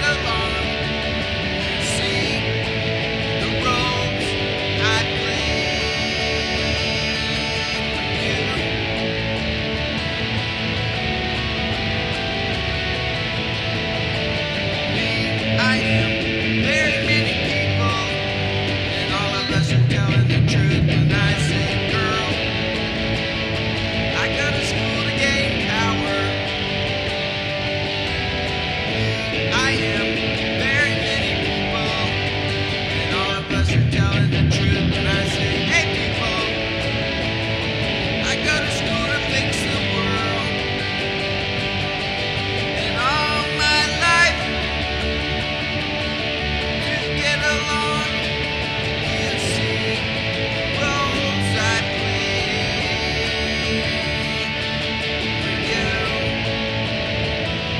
along. See the roles I play for you. Me, I am very many people, and all of us are telling the truth when I say, girl, I go to school to gain power. I am very many people, and all of us are telling the truth when I say, hey people, I go to school to fix the world. And all my life to get along, you see the roles I play for you.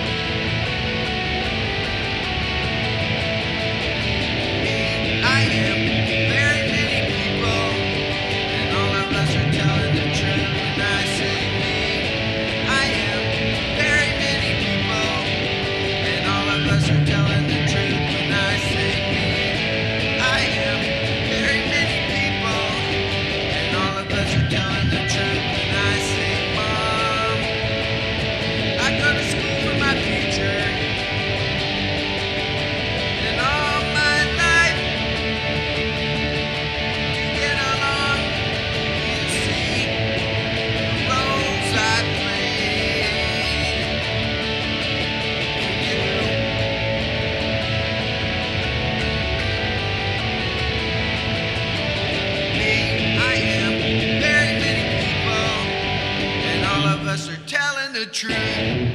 I am very many people, and all of us are telling the truth when I say me. I am very many people, and all of us are telling the truth when I say me. I am very many people, and all of us are telling the truth when I say, Mom, I go to school for my future. And all my life to get along, you see the roles I play for you. Me, I am very many people, and all of us are telling the truth.